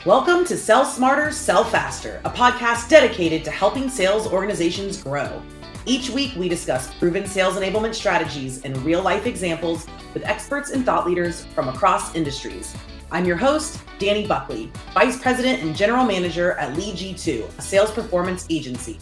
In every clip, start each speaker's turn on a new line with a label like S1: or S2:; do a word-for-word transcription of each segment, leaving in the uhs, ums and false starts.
S1: Welcome to Sell Smarter, Sell Faster, a podcast dedicated to helping sales organizations grow. Each week, we discuss proven sales enablement strategies and real-life examples with experts and thought leaders from across industries. I'm your host, Danny Buckley, Vice President and General Manager at Lead G two, a sales performance agency.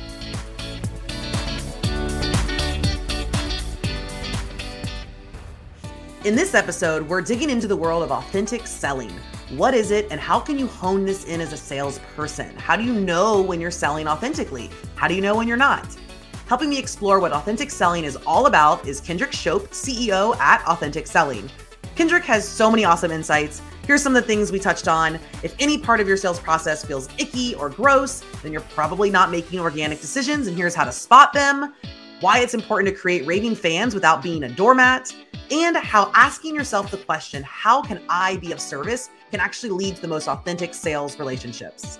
S1: In this episode, we're digging into the world of authentic selling. What is it, and how can you hone this in as a salesperson? How do you know when you're selling authentically? How do you know when you're not? Helping me explore what authentic selling is all about is Kendrick Shope, C E O at Authentic Selling. Kendrick has so many awesome insights. Here's some of the things we touched on. If any part of your sales process feels icky or gross, then you're probably not making organic decisions, and here's how to spot them. Why it's important to create raving fans without being a doormat, and how asking yourself the question, how can I be of service, can actually lead to the most authentic sales relationships.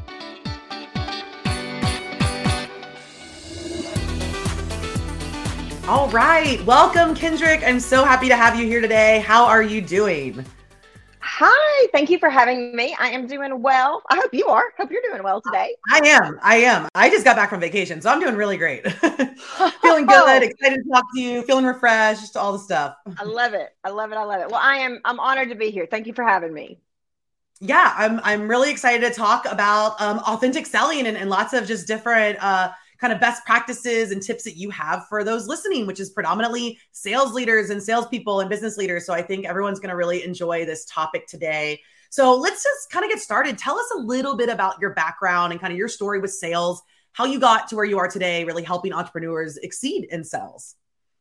S1: All right, welcome Kendrick. I'm so happy to have you here today. How are you doing?
S2: Hi, thank you for having me. I am doing well. I hope you are. Hope you're doing well today.
S1: I am. I am. I just got back from vacation, so I'm doing really great. Feeling good, excited to talk to you, feeling refreshed, all the stuff.
S2: I love it. I love it. I love it. Well, I am I'm honored to be here. Thank you for having me.
S1: Yeah, I'm I'm really excited to talk about um, authentic selling and, and lots of just different uh, kind of best practices and tips that you have for those listening, which is predominantly sales leaders and salespeople and business leaders. So I think everyone's going to really enjoy this topic today. So let's just kind of get started. Tell us a little bit about your background and kind of your story with sales, how you got to where you are today, really helping entrepreneurs exceed in sales.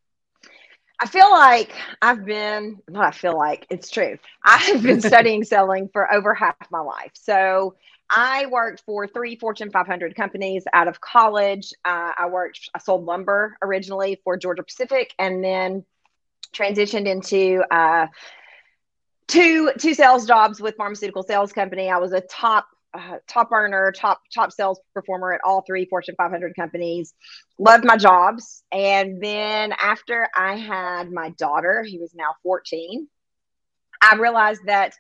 S2: I feel like I've been, not I feel like, it's true. I've been studying selling for over half my life. So I worked for three Fortune five hundred companies out of college. Uh, I worked, I sold lumber originally for Georgia Pacific, and then transitioned into uh, two two sales jobs with pharmaceutical sales company. I was a top uh, top earner, top top sales performer at all three Fortune five hundred companies. Loved my jobs, and then after I had my daughter, who is now fourteen, I realized that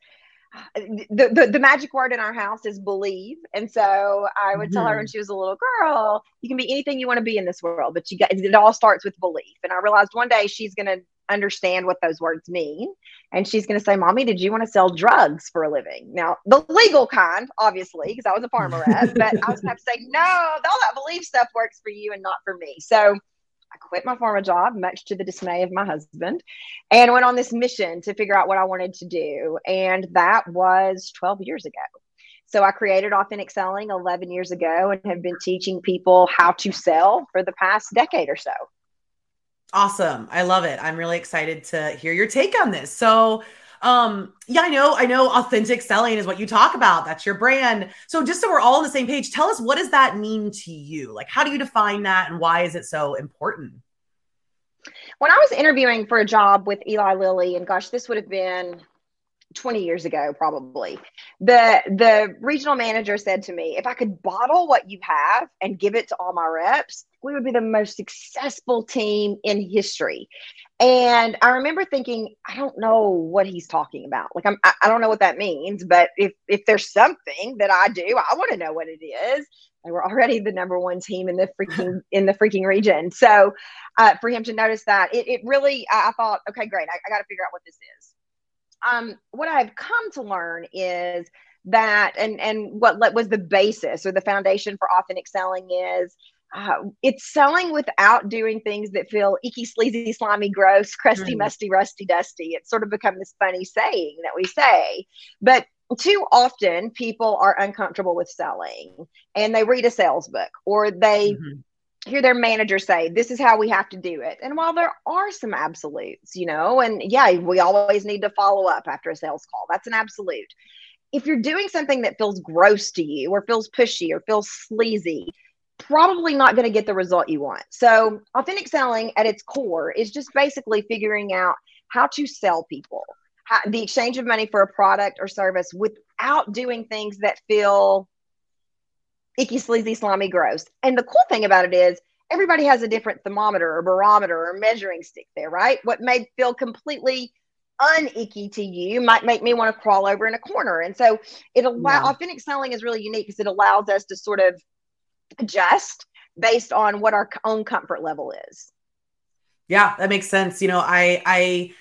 S2: The, the the magic word in our house is believe. And so I would tell her when she was a little girl, you can be anything you want to be in this world, but you got, it all starts with belief. And I realized one day she's going to understand what those words mean. And she's going to say, Mommy, did you want to sell drugs for a living? Now, the legal kind, obviously, because I was a farmerette, but I was going to have to say, no, all that belief stuff works for you and not for me. So I quit my former job, much to the dismay of my husband, and went on this mission to figure out what I wanted to do. And that was twelve years ago. So I created Authentic Selling eleven years ago and have been teaching people how to sell for the past decade or so.
S1: Awesome. I love it. I'm really excited to hear your take on this. So Um, yeah, I know, I know authentic selling is what you talk about. That's your brand. So just so we're all on the same page, tell us, what does that mean to you? Like, how do you define that and why is it so important?
S2: When I was interviewing for a job with Eli Lilly, and gosh, this would have been twenty years ago, probably, the, the regional manager said to me, if I could bottle what you have and give it to all my reps, we would be the most successful team in history. And I remember thinking, I don't know what he's talking about. Like, I'm, I don't know what that means, but if, if there's something that I do, I want to know what it is. They were already the number one team in the freaking, in the freaking region. So uh, for him to notice that, it, it really, I, I thought, okay, great. I, I got to figure out what this is. Um, what I've come to learn is that, and, and what was the basis or the foundation for authentic selling is, Uh, it's selling without doing things that feel icky, sleazy, slimy, gross, crusty, mm. musty, rusty, dusty. It's sort of become this funny saying that we say. But too often people are uncomfortable with selling, and they read a sales book, or they mm-hmm. hear their manager say, this is how we have to do it. And while there are some absolutes, you know, and yeah, we always need to follow up after a sales call. That's an absolute. If you're doing something that feels gross to you, or feels pushy, or feels sleazy, probably not going to get the result you want. So authentic selling at its core is just basically figuring out how to sell people, how, the exchange of money for a product or service without doing things that feel icky, sleazy, slimy, gross. And the cool thing about it is everybody has a different thermometer or barometer or measuring stick there, right? What may feel completely unicky to you might make me want to crawl over in a corner. And so it allow
S1: Yeah.
S2: authentic selling is really unique because it allows us to sort of adjust based on what our own comfort level is.
S1: Yeah, that makes sense. You know, I, I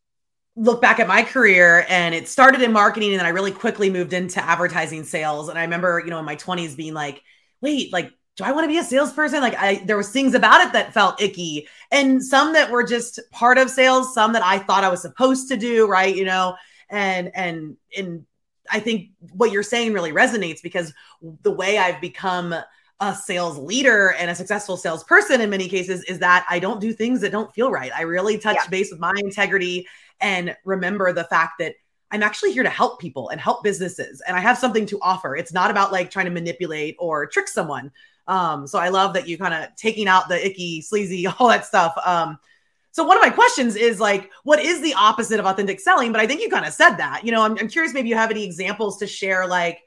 S1: look back at my career, and it started in marketing, and then I really quickly moved into advertising sales. And I remember, you know, in my twenties being like, wait, like, do I want to be a salesperson? Like I, there was things about it that felt icky, and some that were just part of sales, some that I thought I was supposed to do. Right. You know, and, and, and I think what you're saying really resonates, because the way I've become a sales leader and a successful salesperson in many cases is that I don't do things that don't feel right. I really touch
S2: Yeah.
S1: base with my integrity and remember the fact that I'm actually here to help people and help businesses. And I have something to offer. It's not about like trying to manipulate or trick someone. Um, so I love that you kind of taking out the icky, sleazy, all that stuff. Um, so one of my questions is like, what is the opposite of authentic selling? But I think you kind of said that. You know, I'm, I'm curious, maybe you have any examples to share, like,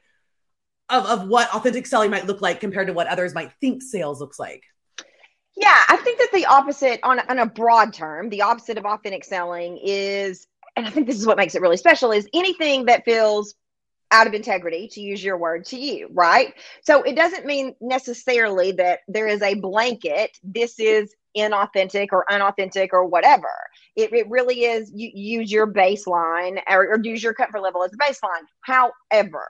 S1: Of, of what authentic selling might look like compared to what others might think sales looks like.
S2: Yeah, I think that the opposite, on, on a broad term, the opposite of authentic selling is, and I think this is what makes it really special, is anything that feels out of integrity, to use your word, to you, right? So it doesn't mean necessarily that there is a blanket, this is inauthentic or unauthentic or whatever. It, it really is, you use your baseline or, or use your comfort level as a baseline. However,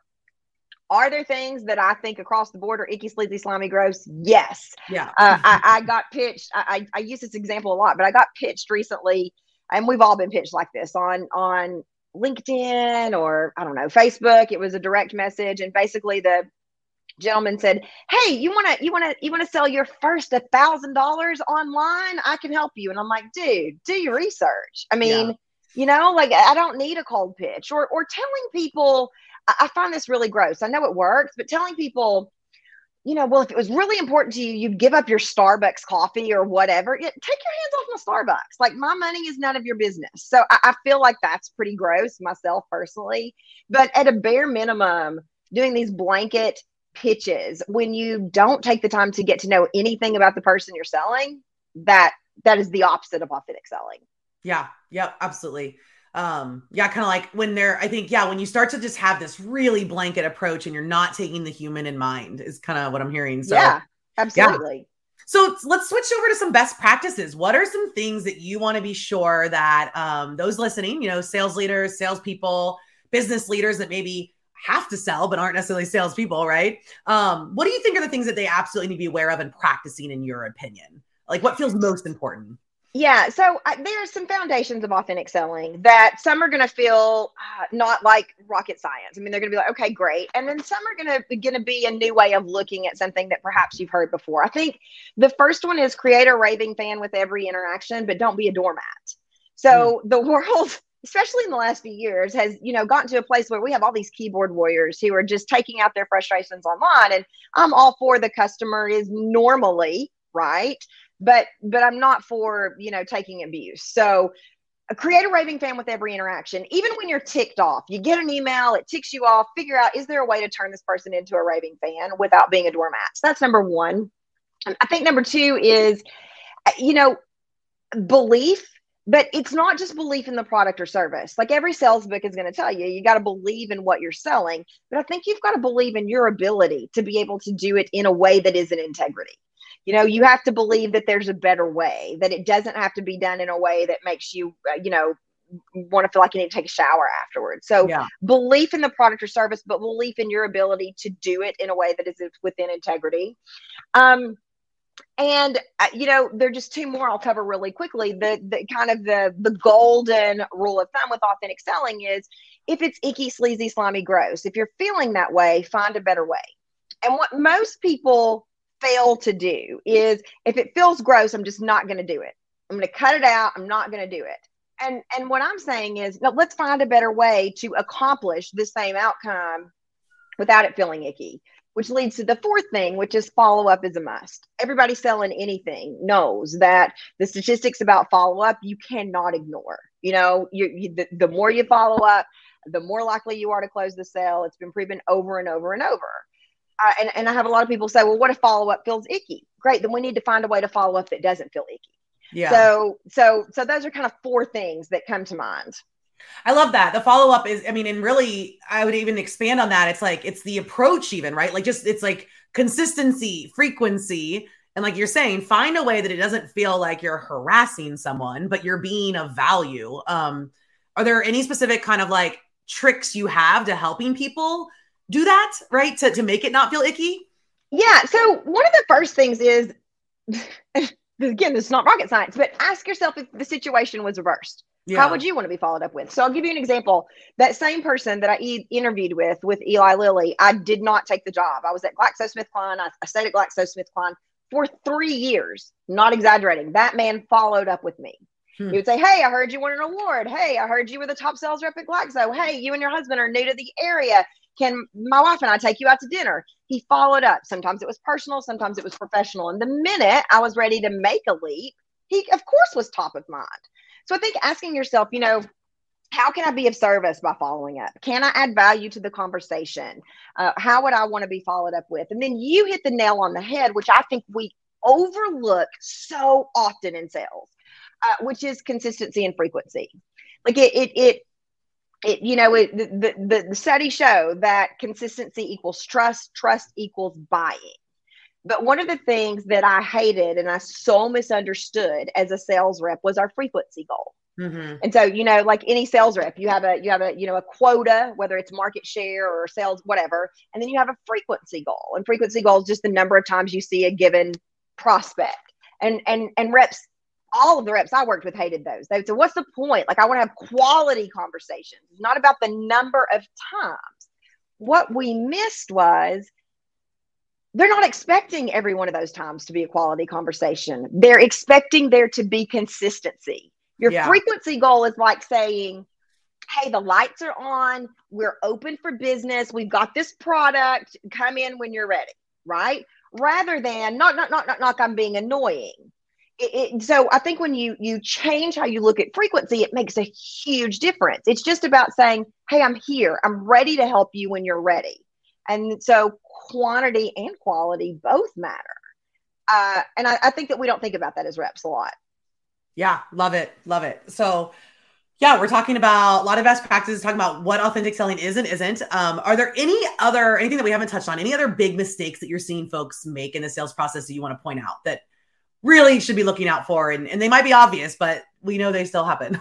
S2: are there things that I think across the board are icky, sleazy, slimy, gross? Yes.
S1: Yeah.
S2: Uh, I, I got pitched. I, I use this example a lot, but I got pitched recently, and we've all been pitched like this on, on LinkedIn or I don't know, Facebook. It was a direct message. And basically the gentleman said, hey, you want to, you want to, you want to sell your first a thousand dollars online? I can help you. And I'm like, dude, do your research. I mean, yeah. you know, like I don't need a cold pitch or, or telling people, I find this really gross. I know it works, but telling people, you know, well, if it was really important to you, you'd give up your Starbucks coffee or whatever. Yeah, take your hands off my Starbucks. Like my money is none of your business. So I, I feel like that's pretty gross myself personally. But at a bare minimum, doing these blanket pitches when you don't take the time to get to know anything about the person you're selling, that that is the opposite of authentic selling.
S1: Yeah. Yeah, absolutely. Um, yeah, kind of like when they're, I think, yeah, when you start to just have this really blanket approach and you're not taking the human in mind is kind of what I'm hearing. So
S2: yeah, absolutely.
S1: Yeah. So let's switch over to some best practices. What are some things that you want to be sure that um, those listening, you know, sales leaders, salespeople, business leaders that maybe have to sell, but aren't necessarily salespeople, right? Um, what do you think are the things that they absolutely need to be aware of and practicing in your opinion? Like what feels most important?
S2: Yeah. So uh, there are some foundations of authentic selling that some are going to feel uh, not like rocket science. I mean, they're going to be like, okay, great. And then some are going to going to be a new way of looking at something that perhaps you've heard before. I think the first one is create a raving fan with every interaction, but don't be a doormat. So mm. the world, especially in the last few years, has, you know, gotten to a place where we have all these keyboard warriors who are just taking out their frustrations online. And I'm all for the customer is normally right. But but I'm not for, you know, taking abuse. So uh, create a raving fan with every interaction. Even when you're ticked off, you get an email, it ticks you off, figure out, is there a way to turn this person into a raving fan without being a doormat? So that's number one. And I think number two is, you know, belief, but it's not just belief in the product or service. Like every sales book is going to tell you, you got to believe in what you're selling. But I think you've got to believe in your ability to be able to do it in a way that is in integrity. You know, you have to believe that there's a better way, that it doesn't have to be done in a way that makes you, uh, you know, want to feel like you need to take a shower afterwards. So yeah. Belief in the product or service, but belief in your ability to do it in a way that is within integrity. Um, and, uh, you know, there are just two more I'll cover really quickly. The, the kind of the, the golden rule of thumb with authentic selling is if it's icky, sleazy, slimy, gross, if you're feeling that way, find a better way. And what most people fail to do is if it feels gross, I'm just not going to do it. I'm going to cut it out. I'm not going to do it. And and what I'm saying is, no, let's find a better way to accomplish the same outcome without it feeling icky, which leads to the fourth thing, which is follow-up is a must. Everybody selling anything knows that the statistics about follow-up, you cannot ignore. You know, you, you the, the more you follow up, the more likely you are to close the sale. It's been proven over and over and over. Uh, and, and I have a lot of people say, well, what if follow-up feels icky? Great. Then we need to find a way to follow up that doesn't feel icky. Yeah. So, so, so those are kind of four things that come to mind.
S1: I love that. The follow-up is, I mean, and really, I would even expand on that. It's like, it's the approach even, right? Like just, it's like consistency, frequency. And like you're saying, find a way that it doesn't feel like you're harassing someone, but you're being of value. Um, are there any specific kind of like tricks you have to helping people do that, right? To, to make it not feel icky?
S2: Yeah. So one of the first things is, again, this is not rocket science, but ask yourself if the situation was reversed. Yeah. How would you want to be followed up with? So I'll give you an example. That same person that I e- interviewed with, with Eli Lilly, I did not take the job. I was at GlaxoSmithKline. I, I stayed at GlaxoSmithKline for three years, not exaggerating. That man followed up with me. Hmm. He would say, hey, I heard you won an award. Hey, I heard you were the top sales rep at Glaxo. Hey, you and your husband are new to the area. Can my wife and I take you out to dinner? He followed up. Sometimes it was personal. Sometimes it was professional. And the minute I was ready to make a leap, he, of course, was top of mind. So I think asking yourself, you know, how can I be of service by following up? Can I add value to the conversation? Uh, how would I want to be followed up with? And then you hit the nail on the head, which I think we overlook so often in sales, uh, which is consistency and frequency. Like it, it, it, it you know, it, the, the, the studies show that consistency equals trust, trust equals buying. But one of the things that I hated and I so misunderstood as a sales rep was our frequency goal. Mm-hmm. And so, you know, like any sales rep, you have a, you have a, you know, a quota, whether it's market share or sales, whatever. And then you have a frequency goal, and frequency goal is just the number of times you see a given prospect. And, and, and reps, all of the reps I worked with hated those. They would say, what's the point? Like, I want to have quality conversations. It's not about the number of times. What we missed was, they're not expecting every one of those times to be a quality conversation. They're expecting there to be consistency. Your yeah. frequency goal is like saying, hey, the lights are on. We're open for business. We've got this product. Come in when you're ready, right? Rather than, not, not, not, not like I'm being annoying. It, it, so I think when you, you change how you look at frequency, it makes a huge difference. It's just about saying, hey, I'm here. I'm ready to help you when you're ready. And so quantity and quality both matter. Uh, and I, I think that we don't think about that as reps a lot.
S1: Yeah. Love it. Love it. So yeah, we're talking about a lot of best practices, talking about what authentic selling is and isn't. Um, are there any other, anything that we haven't touched on, any other big mistakes that you're seeing folks make in the sales process that you want to point out that really should be looking out for? And, and they might be obvious, but we know they still happen.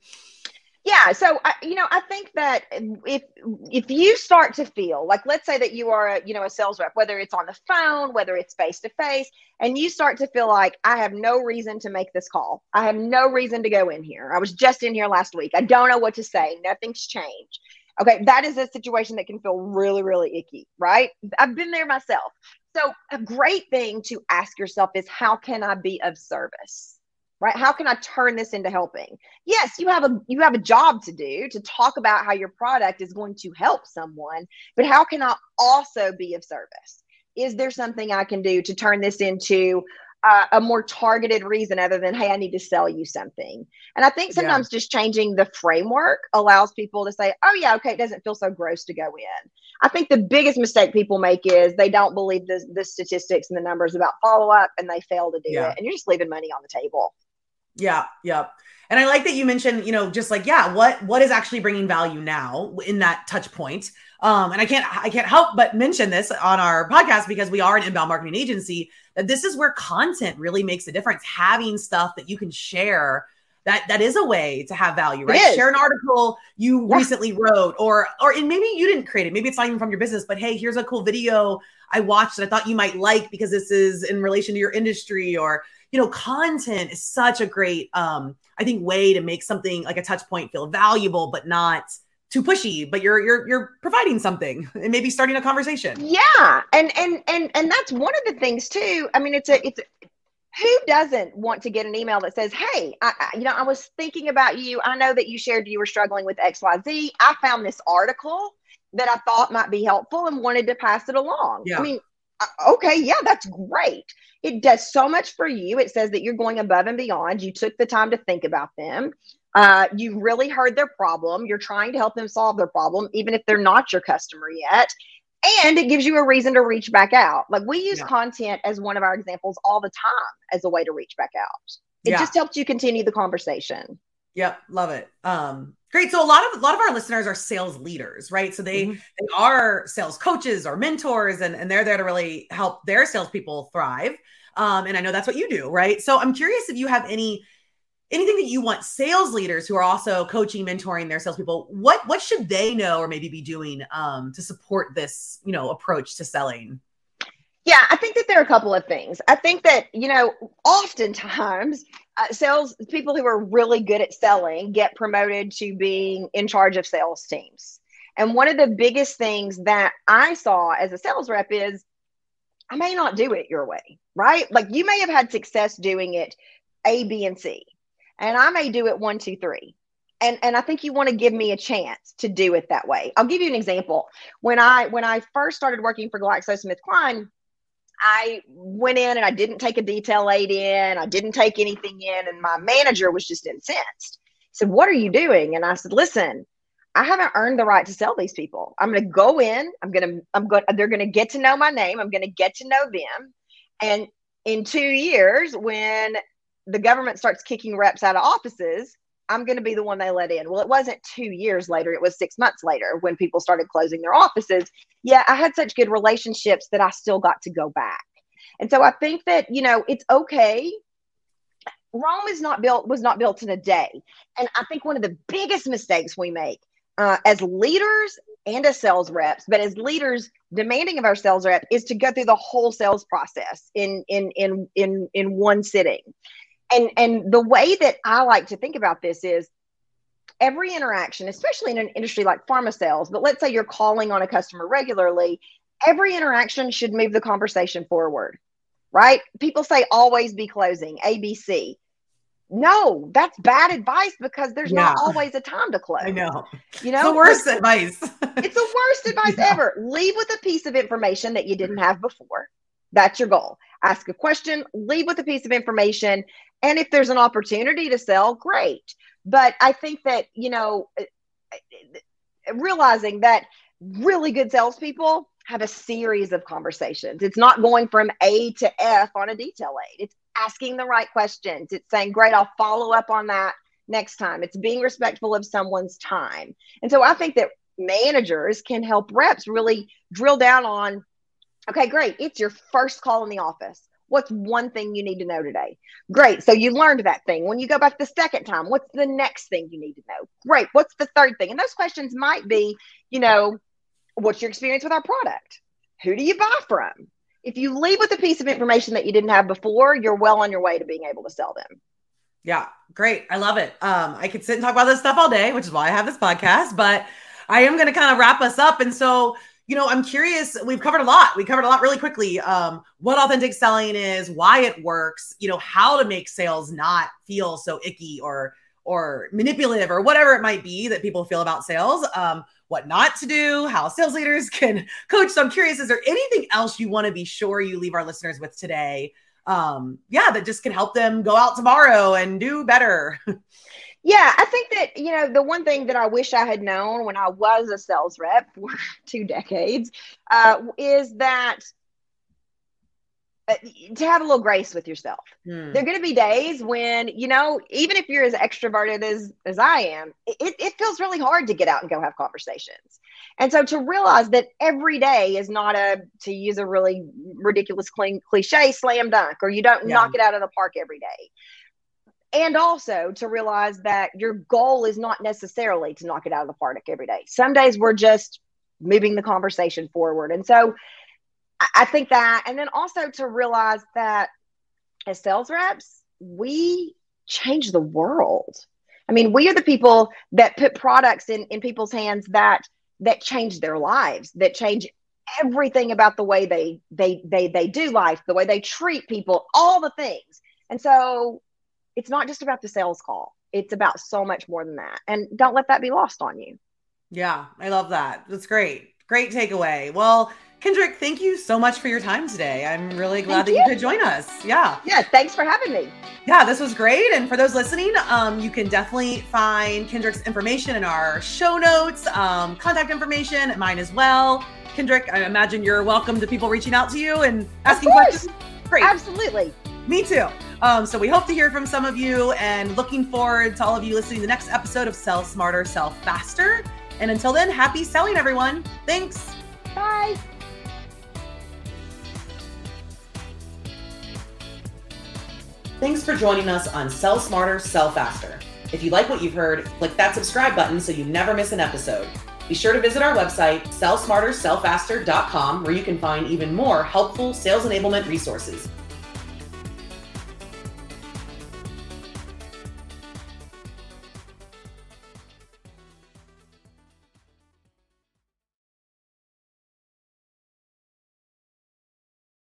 S2: Yeah. So, I, you know, I think that if, if you start to feel like, let's say that you are, a, you know, a sales rep, whether it's on the phone, whether it's face to face, and you start to feel like I have no reason to make this call. I have no reason to go in here. I was just in here last week. I don't know what to say. Nothing's changed. Okay. That is a situation that can feel really, really icky, right? I've been there myself. So a great thing to ask yourself is, how can I be of service? Right? How can I turn this into helping? Yes, you have a you have a job to do to talk about how your product is going to help someone, but how can I also be of service? Is there something I can do to turn this into uh, a more targeted reason other than, hey, I need to sell you something? And I think sometimes yeah. just changing the framework allows people to say, oh yeah, okay, it doesn't feel so gross to go in. I think the biggest mistake people make is they don't believe the, the statistics and the numbers about follow-up, and they fail to do yeah. it. And you're just leaving money on the table.
S1: Yeah. Yeah. And I like that you mentioned, you know, just like, yeah, what, what is actually bringing value now in that touch point? Um, and I can't, I can't help but mention this on our podcast because we are an inbound marketing agency, that this is where content really makes a difference. Having stuff that you can share, that, that is a way to have value, right? Share an article you yeah. recently wrote, or, or, and maybe you didn't create it. Maybe it's not even from your business, but hey, here's a cool video I watched that I thought you might like because this is in relation to your industry. Or, you know, content is such a great, um, I think, way to make something like a touch point feel valuable, but not too pushy, but you're, you're, you're providing something and maybe starting a conversation.
S2: Yeah. And, and, and, and that's one of the things too. I mean, it's a, it's, a, who doesn't want to get an email that says, hey, I, I, you know, I was thinking about you. I know that you shared you were struggling with X Y Z. I found this article that I thought might be helpful and wanted to pass it along. Yeah. I mean, okay, yeah, that's great. It does so much for you. It says that you're going above and beyond. You took the time to think about them. Uh, you really heard their problem. You're trying to help them solve their problem, even if they're not your customer yet. And it gives you a reason to reach back out. Like, we use yeah. content as one of our examples all the time as a way to reach back out. It yeah. just helps you continue the conversation.
S1: Yep. Love it. Um, great. So a lot of, a lot of our listeners are sales leaders, right? So they, mm-hmm. they are sales coaches or mentors, and, and they're there to really help their salespeople thrive. Um, and I know that's what you do, right? So I'm curious if you have any, anything that you want sales leaders who are also coaching, mentoring their salespeople, what, what should they know or maybe be doing um, to support this, you know, approach to selling?
S2: Yeah, I think that there are a couple of things. I think that, you know, oftentimes uh, sales people who are really good at selling get promoted to being in charge of sales teams. And one of the biggest things that I saw as a sales rep is I may not do it your way, right? Like you may have had success doing it A, B, and C, and I may do it one, two, three. And, and I think you want to give me a chance to do it that way. I'll give you an example. When I when I first started working for GlaxoSmithKline, I went in and I didn't take a detail aid in. I didn't take anything in. And my manager was just incensed. He said, "What are you doing?" And I said, "Listen, I haven't earned the right to sell these people. I'm going to go in. I'm going to, I'm going, they're going to get to know my name. I'm going to get to know them. And in two years, when the government starts kicking reps out of offices, I'm going to be the one they let in." Well, it wasn't two years later. It was six months later when people started closing their offices. Yeah, I had such good relationships that I still got to go back. And so I think that, you know, it's okay. Rome is not built, was not built in a day. And I think one of the biggest mistakes we make uh, as leaders and as sales reps, but as leaders demanding of our sales rep, is to go through the whole sales process in, in, in, in, in one sitting. And, and the way that I like to think about this is every interaction, especially in an industry like pharma sales, but let's say you're calling on a customer regularly, every interaction should move the conversation forward, right? People say always be closing, A B C. No, that's bad advice because there's yeah. not always a time to close.
S1: I know.
S2: You know,
S1: it's the worst like, advice.
S2: It's the worst advice yeah. ever. Leave with a piece of information that you didn't have before. That's your goal. Ask a question, leave with a piece of information. And if there's an opportunity to sell, great. But I think that, you know, realizing that really good salespeople have a series of conversations. It's not going from A to F on a detail aid. It's asking the right questions. It's saying, great, I'll follow up on that next time. It's being respectful of someone's time. And so I think that managers can help reps really drill down on, okay, great. It's your first call in the office. What's one thing you need to know today? Great. So you learned that thing. When you go back the second time, what's the next thing you need to know? Great. What's the third thing? And those questions might be, you know, what's your experience with our product? Who do you buy from? If you leave with a piece of information that you didn't have before, you're well on your way to being able to sell them.
S1: Yeah, great. I love it. Um, I could sit and talk about this stuff all day, which is why I have this podcast, but I am going to kind of wrap us up. And so, you know, I'm curious, we've covered a lot. We covered a lot really quickly. Um, what authentic selling is, why it works, you know, how to make sales not feel so icky or, or manipulative or whatever it might be that people feel about sales, um, what not to do, how sales leaders can coach. So I'm curious, is there anything else you want to be sure you leave our listeners with today? Um, yeah, that just can help them go out tomorrow and do better.
S2: Yeah, I think that, you know, the one thing that I wish I had known when I was a sales rep for two decades uh, is that uh, to have a little grace with yourself. Hmm. There are going to be days when, you know, even if you're as extroverted as, as I am, it, it feels really hard to get out and go have conversations. And so to realize that every day is not a, to use a really ridiculous clean, cliche, slam dunk, or you don't yeah. knock it out of the park every day. And also to realize that your goal is not necessarily to knock it out of the park every day. Some days we're just moving the conversation forward. And so I think that, and then also to realize that as sales reps, we change the world. I mean, we are the people that put products in, in people's hands that, that change their lives, that change everything about the way they, they, they, they do life, the way they treat people, all the things. And so it's not just about the sales call. It's about so much more than that. And don't let that be lost on you.
S1: Yeah, I love that. That's great. Great takeaway. Well, Kendrick, thank you so much for your time today. I'm really glad thank that you. you could join us. Yeah.
S2: Yeah. Thanks for having me.
S1: Yeah, this was great. And for those listening, um, you can definitely find Kendrick's information in our show notes, um, contact information, mine as well. Kendrick, I imagine you're welcome to people reaching out to you and asking questions.
S2: Great. Absolutely.
S1: Me too. Um, so we hope to hear from some of you, and looking forward to all of you listening to the next episode of Sell Smarter, Sell Faster. And until then, happy selling, everyone. Thanks.
S2: Bye.
S1: Thanks for joining us on Sell Smarter, Sell Faster. If you like what you've heard, click that subscribe button so you never miss an episode. Be sure to visit our website, sell smarter sell faster dot com, where you can find even more helpful sales enablement resources.